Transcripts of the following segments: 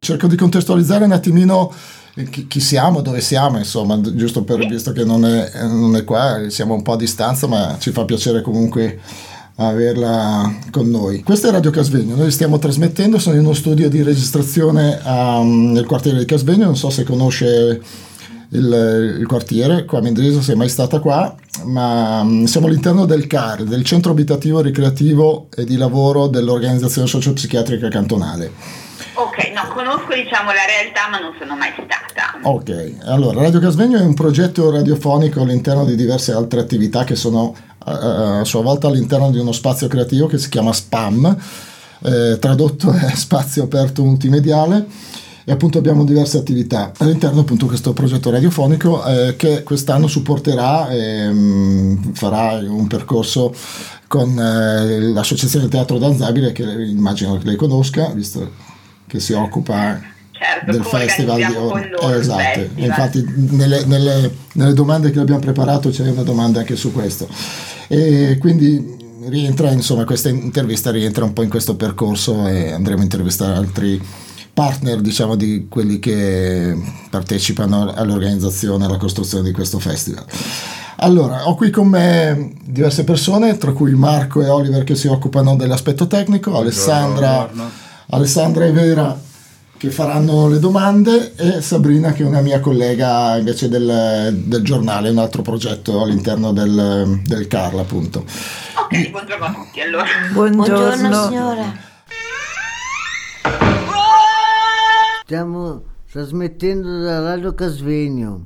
cerco di contestualizzare un attimino chi siamo, dove siamo, insomma, giusto visto che non è qua, siamo un po' a distanza, ma ci fa piacere comunque averla con noi. Questa è Radio Casvegno, noi stiamo trasmettendo, sono in uno studio di registrazione nel quartiere di Casvegno, non so se conosce il quartiere, qua a Mendrisio, sei mai stata qua, ma siamo all'interno del CAR, del Centro Abitativo Ricreativo e di Lavoro dell'Organizzazione Sociopsichiatrica Cantonale. Ok, no, conosco diciamo la realtà, ma non sono mai stata. Ok, allora Radio Casvegno è un progetto radiofonico all'interno di diverse altre attività che sono a sua volta all'interno di uno spazio creativo che si chiama SPAM, tradotto è Spazio Aperto Multimediale. E appunto abbiamo diverse attività all'interno appunto questo progetto radiofonico che quest'anno supporterà e farà un percorso con l'associazione Teatro Danzabile, che immagino che lei conosca visto che si occupa del festival di esatto. E infatti nelle domande che abbiamo preparato c'è una domanda anche su questo, e quindi questa intervista rientra un po' in questo percorso e andremo a intervistare altri partner, diciamo, di quelli che partecipano all'organizzazione e alla costruzione di questo festival. Allora, ho qui con me diverse persone, tra cui Marco e Oliver che si occupano dell'aspetto tecnico, Alessandra e Vera che faranno le domande, e Sabrina che è una mia collega invece del giornale, un altro progetto all'interno del CARL appunto. Ok, buongiorno a tutti allora. Buongiorno signora. Stiamo trasmettendo da Radio Casvegno.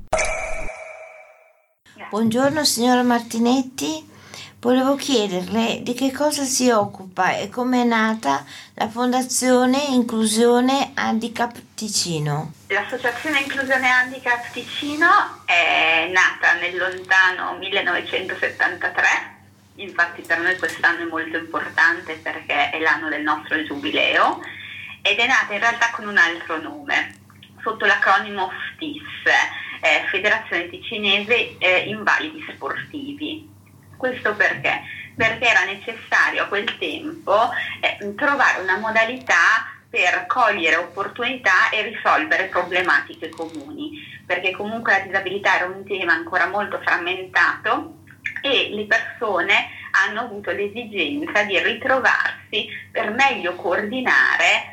Buongiorno signora Martinetti, volevo chiederle di che cosa si occupa e come è nata la Fondazione Inclusione Handicap Ticino. L'associazione Inclusione Handicap Ticino è nata nel lontano 1973, infatti per noi quest'anno è molto importante perché è l'anno del nostro giubileo, ed è nata in realtà con un altro nome, sotto l'acronimo FTIS, Federazione Ticinese Invalidi Sportivi. Questo perché? Perché era necessario a quel tempo trovare una modalità per cogliere opportunità e risolvere problematiche comuni, perché comunque la disabilità era un tema ancora molto frammentato e le persone hanno avuto l'esigenza di ritrovarsi per meglio coordinare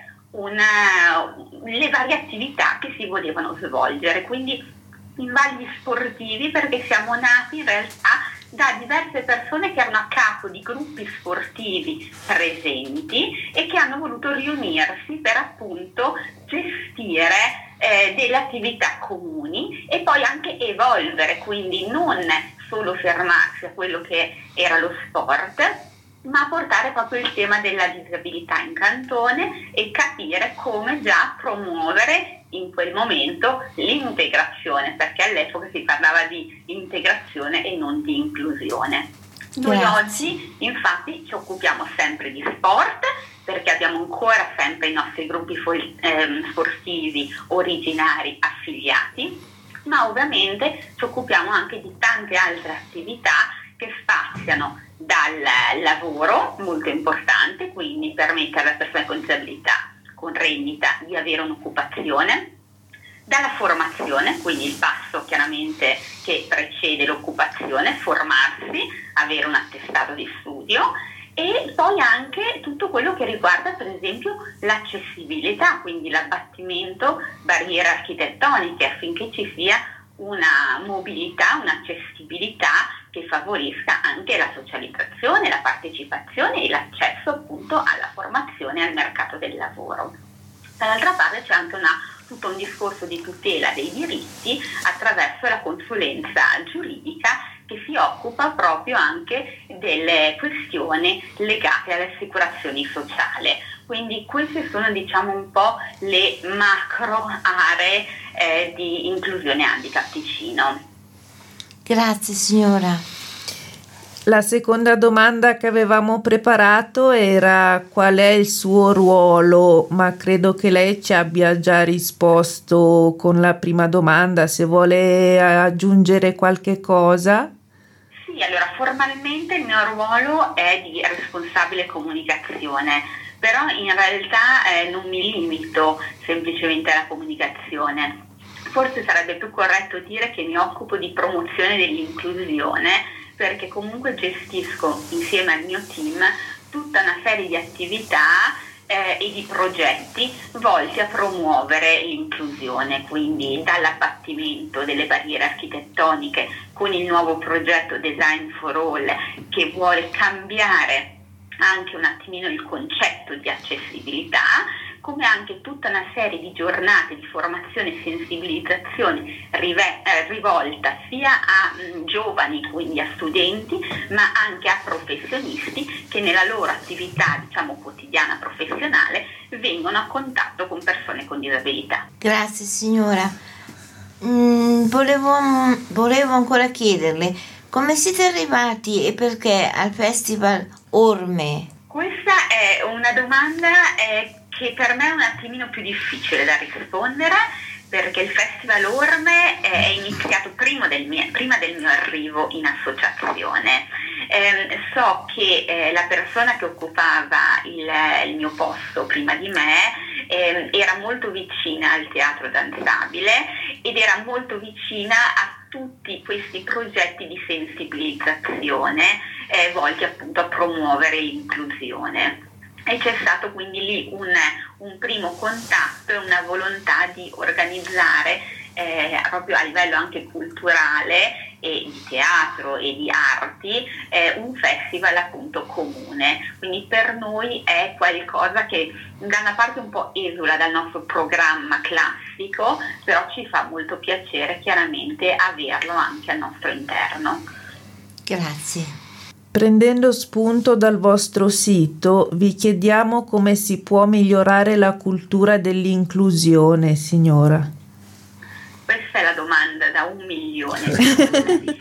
le varie attività che si volevano svolgere. Quindi invalidi sportivi perché siamo nati in realtà da diverse persone che erano a capo di gruppi sportivi presenti e che hanno voluto riunirsi per appunto gestire delle attività comuni e poi anche evolvere, quindi non solo fermarsi a quello che era lo sport, ma portare proprio il tema della disabilità in cantone e capire come già promuovere in quel momento l'integrazione, perché all'epoca si parlava di integrazione e non di inclusione. Noi oggi infatti ci occupiamo sempre di sport, perché abbiamo ancora sempre i nostri gruppi sportivi originari affiliati, ma ovviamente ci occupiamo anche di tante altre attività che spaziano dal lavoro, molto importante, quindi permettere alle persone con disabilità, con rendita, di avere un'occupazione, dalla formazione, quindi il passo chiaramente che precede l'occupazione, formarsi, avere un attestato di studio, e poi anche tutto quello che riguarda per esempio l'accessibilità, quindi l'abbattimento barriere architettoniche affinché ci sia una mobilità, un'accessibilità che favorisca anche la socializzazione, la partecipazione e l'accesso appunto alla formazione e al mercato del lavoro. Dall'altra parte c'è anche tutto un discorso di tutela dei diritti attraverso la consulenza giuridica che si occupa proprio anche delle questioni legate alle assicurazioni sociali. Quindi queste sono diciamo un po' le macro aree di inclusione handicap Ticino. Grazie signora. La seconda domanda che avevamo preparato era qual è il suo ruolo, ma credo che lei ci abbia già risposto con la prima domanda. Se vuole aggiungere qualche cosa. Sì, allora formalmente il mio ruolo è di responsabile comunicazione, però in realtà non mi limito semplicemente alla comunicazione. Forse sarebbe più corretto dire che mi occupo di promozione dell'inclusione, perché comunque gestisco insieme al mio team tutta una serie di attività e di progetti volti a promuovere l'inclusione, quindi dall'abbattimento delle barriere architettoniche con il nuovo progetto Design for All, che vuole cambiare anche un attimino il concetto di accessibilità, come anche tutta una serie di giornate di formazione e sensibilizzazione rivolta sia a giovani, quindi a studenti, ma anche a professionisti che nella loro attività, diciamo, quotidiana professionale vengono a contatto con persone con disabilità. Grazie signora. Volevo ancora chiederle come siete arrivati e perché al Festival Orme? Questa è una domanda che per me è un attimino più difficile da rispondere, perché il Festival Orme è iniziato prima del mio arrivo in associazione. So che la persona che occupava il mio posto prima di me era molto vicina al teatro danzabile ed era molto vicina a tutti questi progetti di sensibilizzazione volti appunto a promuovere l'inclusione. E c'è stato quindi lì un primo contatto e una volontà di organizzare proprio a livello anche culturale e di teatro e di arti un festival appunto comune. Quindi per noi è qualcosa che da una parte un po' esula dal nostro programma classico, però ci fa molto piacere chiaramente averlo anche al nostro interno. Grazie. Prendendo spunto dal vostro sito, vi chiediamo come si può migliorare la cultura dell'inclusione, signora. Questa è la domanda da 1 milione.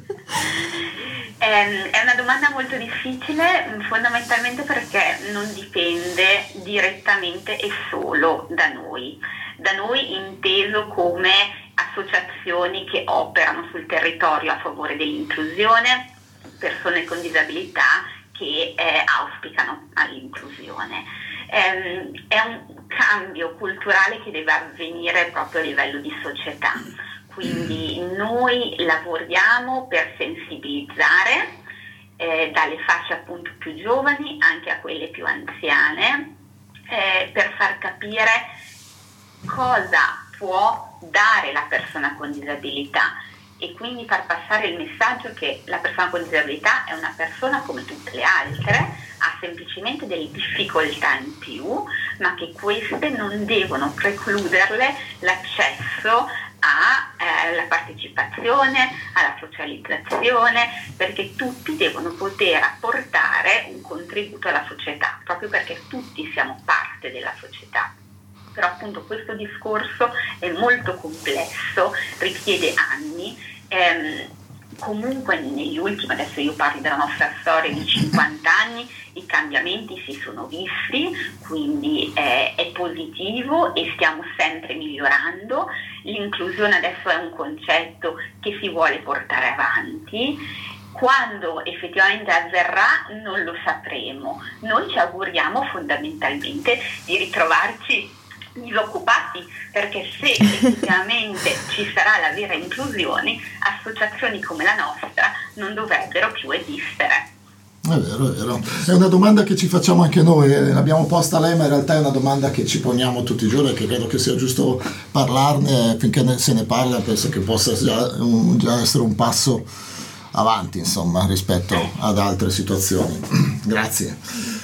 È una domanda molto difficile, fondamentalmente perché non dipende direttamente e solo da noi inteso come associazioni che operano sul territorio a favore dell'inclusione, persone con disabilità che auspicano all'inclusione. È un cambio culturale che deve avvenire proprio a livello di società, quindi noi lavoriamo per sensibilizzare dalle fasce appunto più giovani anche a quelle più anziane, per far capire cosa può dare la persona con disabilità e quindi far passare il messaggio che la persona con disabilità è una persona come tutte le altre, ha semplicemente delle difficoltà in più, ma che queste non devono precluderle l'accesso alla partecipazione, alla socializzazione, perché tutti devono poter apportare un contributo alla società, proprio perché tutti siamo parte della società. Però appunto questo discorso è molto complesso, richiede anni, comunque negli ultimi, adesso io parlo della nostra storia di 50 anni, i cambiamenti si sono visti, quindi è positivo e stiamo sempre migliorando. L'inclusione adesso è un concetto che si vuole portare avanti. Quando effettivamente avverrà non lo sapremo. Noi ci auguriamo fondamentalmente di ritrovarci disoccupati, perché se effettivamente ci sarà la vera inclusione, associazioni come la nostra non dovrebbero più esistere. È vero. È una domanda che ci facciamo anche noi, l'abbiamo posta a lei, ma in realtà è una domanda che ci poniamo tutti i giorni e che credo che sia giusto parlarne. Finché se ne parla penso che possa già essere un passo avanti, insomma, rispetto ad altre situazioni. Grazie.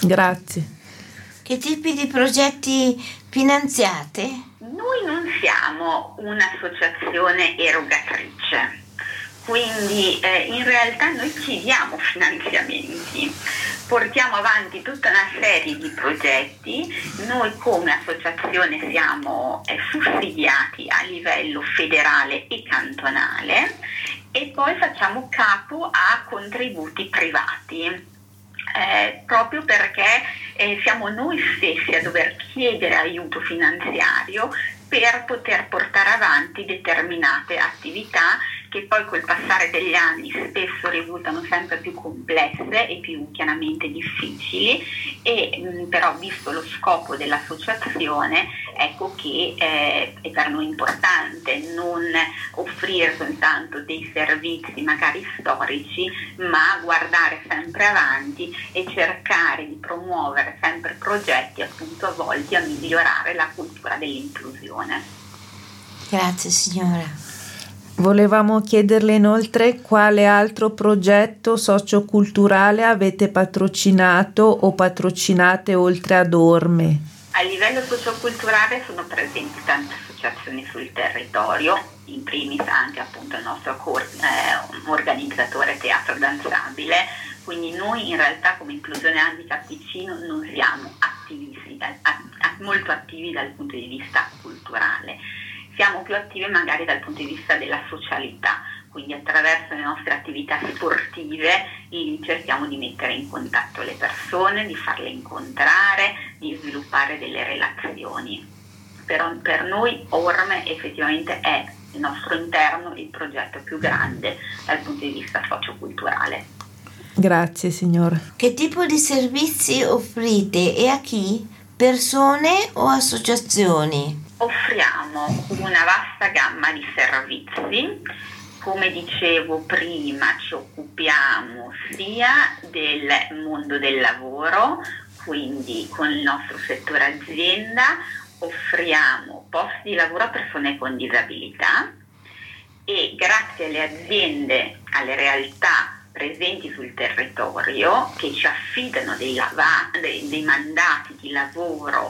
Che tipi di progetti finanziate? Noi non siamo un'associazione erogatrice, quindi in realtà noi chiediamo finanziamenti, portiamo avanti tutta una serie di progetti. Noi come associazione siamo sussidiati a livello federale e cantonale e poi facciamo capo a contributi privati. Proprio perché siamo noi stessi a dover chiedere aiuto finanziario per poter portare avanti determinate attività che poi col passare degli anni spesso risultano sempre più complesse e più chiaramente difficili, e però visto lo scopo dell'associazione, ecco che è per noi importante non offrire soltanto dei servizi magari storici, ma guardare sempre avanti e cercare di promuovere sempre progetti appunto volti a migliorare la cultura dell'inclusione. Grazie signora. Volevamo chiederle inoltre quale altro progetto socioculturale avete patrocinato o patrocinate oltre ad Orme. A livello socioculturale sono presenti tante associazioni sul territorio, in primis anche appunto il nostro organizzatore Teatro Danzabile, quindi noi in realtà come Inclusione Handicap Ticino non siamo attivisti, molto attivi dal punto di vista culturale. Siamo più attive magari dal punto di vista della socialità, quindi attraverso le nostre attività sportive cerchiamo di mettere in contatto le persone, di farle incontrare, di sviluppare delle relazioni. Per noi Orme effettivamente è il nostro interno il progetto più grande dal punto di vista socioculturale. Grazie signora. Che tipo di servizi offrite e a chi? Persone o associazioni? Offriamo una vasta gamma di servizi. Come dicevo prima, ci occupiamo sia del mondo del lavoro, quindi con il nostro settore azienda offriamo posti di lavoro a persone con disabilità, e grazie alle aziende, alle realtà presenti sul territorio che ci affidano dei mandati di lavoro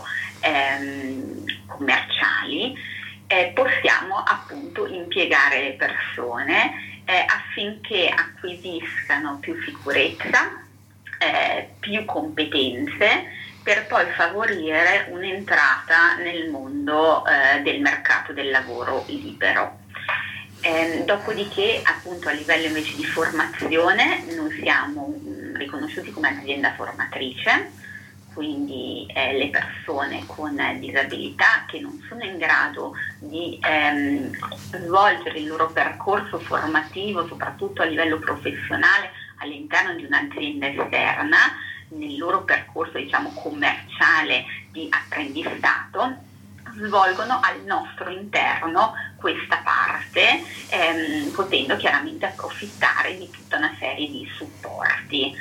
commerciali, possiamo appunto impiegare le persone affinché acquisiscano più sicurezza, più competenze, per poi favorire un'entrata nel mondo del mercato del lavoro libero. Dopodiché appunto a livello invece di formazione noi siamo riconosciuti come azienda formatrice, quindi le persone con disabilità che non sono in grado di svolgere il loro percorso formativo, soprattutto a livello professionale, all'interno di un'azienda esterna, nel loro percorso diciamo commerciale di apprendistato, svolgono al nostro interno questa parte, potendo chiaramente approfittare di tutta una serie di supporti.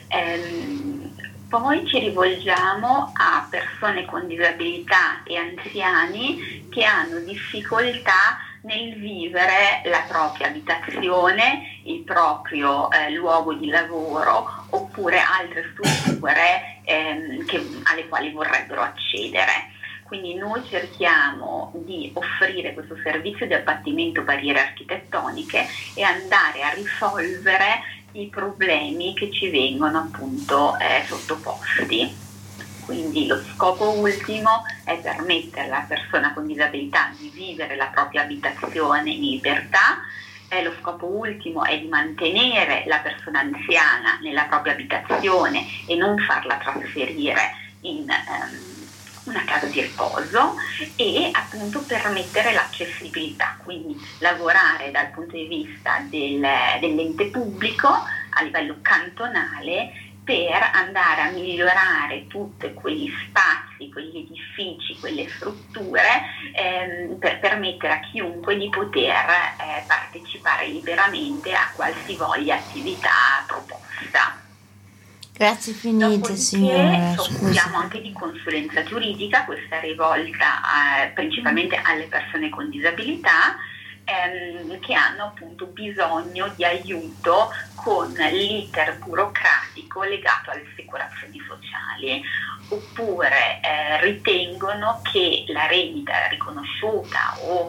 Poi ci rivolgiamo a persone con disabilità e anziani che hanno difficoltà nel vivere la propria abitazione, il proprio luogo di lavoro, oppure altre strutture alle quali vorrebbero accedere. Quindi noi cerchiamo di offrire questo servizio di abbattimento barriere architettoniche e andare a risolvere i problemi che ci vengono appunto sottoposti. Quindi lo scopo ultimo è permettere alla persona con disabilità di vivere la propria abitazione in libertà. Lo scopo ultimo è di mantenere la persona anziana nella propria abitazione e non farla trasferire in una casa di riposo, e appunto permettere l'accessibilità, quindi lavorare dal punto di vista dell'ente pubblico a livello cantonale per andare a migliorare tutti quegli spazi, quegli edifici, quelle strutture, per permettere a chiunque di poter partecipare liberamente a qualsivoglia attività proposta. Grazie infinite signora. Ci occupiamo anche di consulenza giuridica, questa è rivolta principalmente alle persone con disabilità che hanno appunto bisogno di aiuto con l'iter burocratico legato alle assicurazioni sociali, oppure ritengono che la rendita riconosciuta o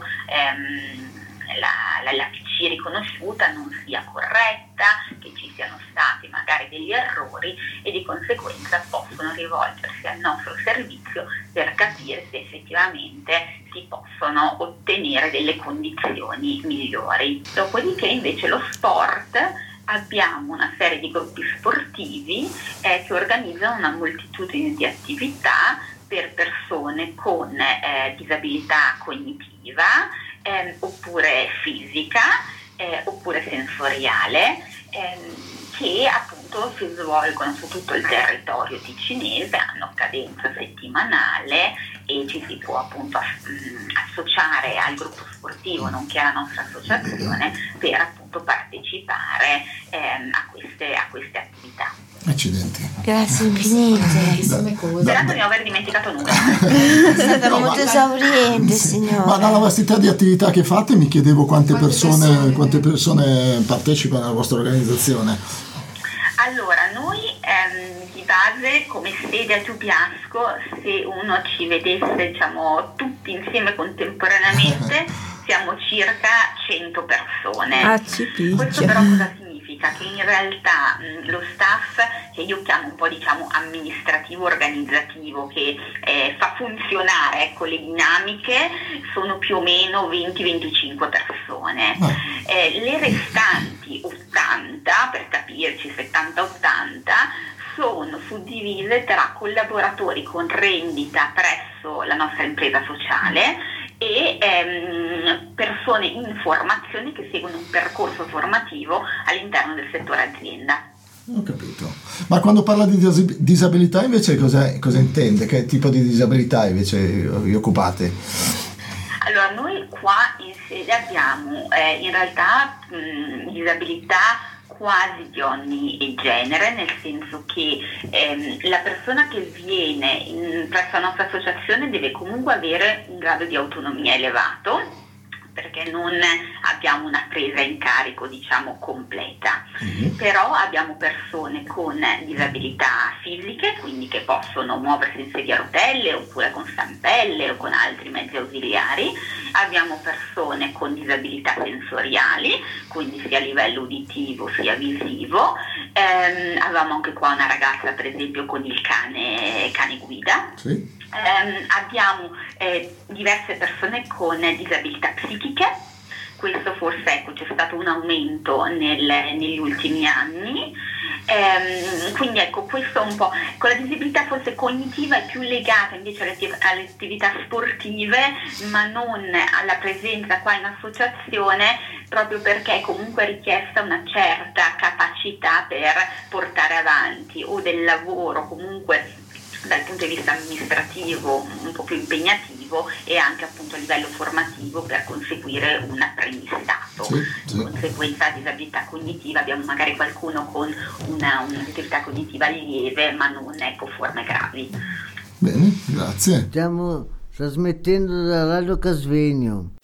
la PC riconosciuta non sia corretta, che ci siano stati magari degli errori, e di conseguenza possono rivolgersi al nostro servizio per capire se effettivamente si possono ottenere delle condizioni migliori. Dopodiché invece lo sport, abbiamo una serie di gruppi sportivi che organizzano una moltitudine di attività per persone con disabilità cognitiva oppure fisica, oppure sensoriale, che appunto si svolgono su tutto il territorio ticinese, hanno cadenza settimanale e ci si può appunto associare al gruppo sportivo nonché alla nostra associazione per appunto partecipare a queste attività. Accidenti. Grazie infinite. Sperando di non aver dimenticato nulla. È stata molto esauriente, signora. Ma dalla vastità di attività che fate mi chiedevo quante persone partecipano alla vostra organizzazione. Allora, noi di base come sede a Giubiasco, se uno ci vedesse diciamo tutti insieme contemporaneamente, siamo circa 100 persone. Questo però cosa significa? Che in realtà lo staff, che io chiamo un po' diciamo amministrativo organizzativo, che fa funzionare le dinamiche, sono più o meno 20-25 persone. Le restanti 80, per capirci 70-80, sono suddivise tra collaboratori con rendita presso la nostra impresa sociale e persone in formazione che seguono un percorso formativo all'interno del settore azienda. Ho capito. Ma quando parla di disabilità invece cosa intende? Che tipo di disabilità invece vi occupate? Allora, noi qua in sede abbiamo in realtà disabilità quasi di ogni genere, nel senso che la persona che viene presso la nostra associazione deve comunque avere un grado di autonomia elevato, perché non abbiamo una presa in carico diciamo completa, però abbiamo persone con disabilità fisiche, quindi che possono muoversi in sedia a rotelle oppure con stampelle o con altri mezzi ausiliari, abbiamo persone con disabilità sensoriali, quindi sia a livello uditivo sia visivo, avevamo anche qua una ragazza per esempio con il cane guida. Sì. Abbiamo diverse persone con disabilità psichiche, questo forse c'è stato un aumento negli ultimi anni, quindi questo un po', con la disabilità forse cognitiva è più legata invece alle attività sportive, ma non alla presenza qua in associazione, proprio perché è comunque richiesta una certa capacità per portare avanti o del lavoro comunque dal punto di vista amministrativo un po' più impegnativo e anche appunto a livello formativo per conseguire un apprendistato. Sì. Di conseguenza disabilità cognitiva abbiamo magari qualcuno con una disabilità cognitiva lieve ma non forme gravi. Bene, grazie. Stiamo trasmettendo da Radio Casvegno.